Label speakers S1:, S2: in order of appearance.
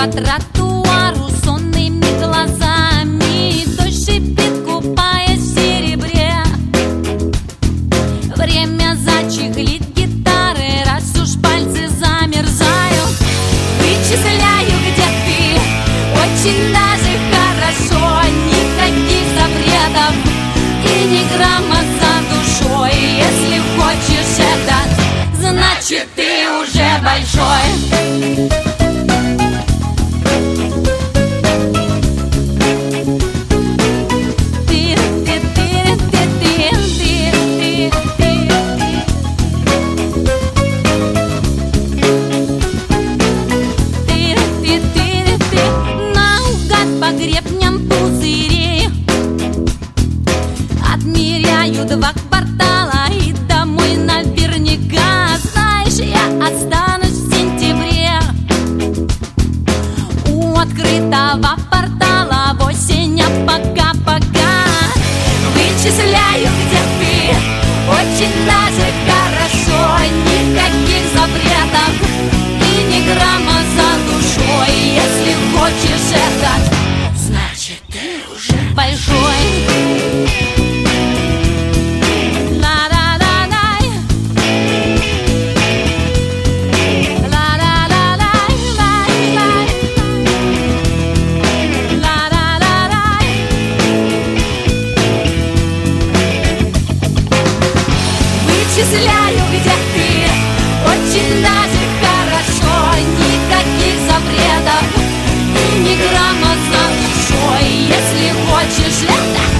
S1: по тротуару сонными глазами. Дождь шипит, купаясь в серебре. Время зачехлить гитары, раз уж пальцы замерзают. Вычисляю, где ты, очень даже хорошо. Никаких запретов и ни грамма за душой. Если хочешь это, значит ты уже большой. По гребням пузырей отмеряю 2 квартала и домой наверняка. Знаешь, я останусь в сентябре у открытого портала в осень, а пока-пока вычисляю, где ты, очень даже хорошо. Никаких запретов и ни грамма за душой. Если хочешь это, значит ты уже большой. Ла-ла-ла-лай, ла-ла-ла-лай, лай-лай, ла-ла-ла-лай. Вычисляю, где ты, очень даже хорошо. Никаких запретов и ни грамма за душой. Если хочешь это,